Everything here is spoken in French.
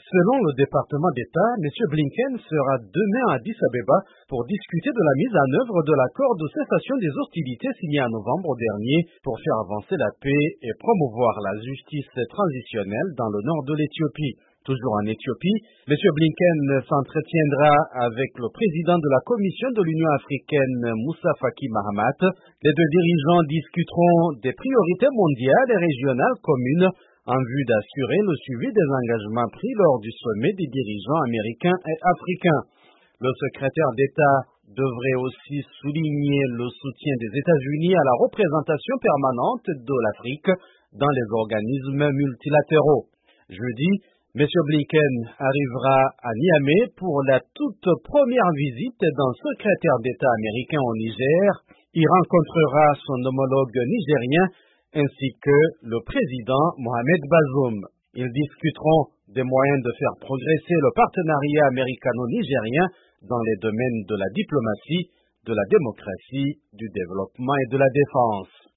Selon le département d'État, M. Blinken sera demain à Addis Abeba pour discuter de la mise en œuvre de l'accord de cessation des hostilités signé en novembre dernier pour faire avancer la paix et promouvoir la justice transitionnelle dans le nord de l'Éthiopie. Toujours en Éthiopie, M. Blinken s'entretiendra avec le président de la Commission de l'Union africaine, Moussa Faki Mahamat. Les deux dirigeants discuteront des priorités mondiales et régionales communes en vue d'assurer le suivi des engagements pris lors du sommet des dirigeants américains et africains. Le secrétaire d'État devrait aussi souligner le soutien des États-Unis à la représentation permanente de l'Afrique dans les organismes multilatéraux. Jeudi, M. Blinken arrivera à Niamey pour la toute première visite d'un secrétaire d'État américain au Niger. Il rencontrera son homologue nigérien ainsi que le président Mohamed Bazoum. Ils discuteront des moyens de faire progresser le partenariat américano-nigérien dans les domaines de la diplomatie, de la démocratie, du développement et de la défense.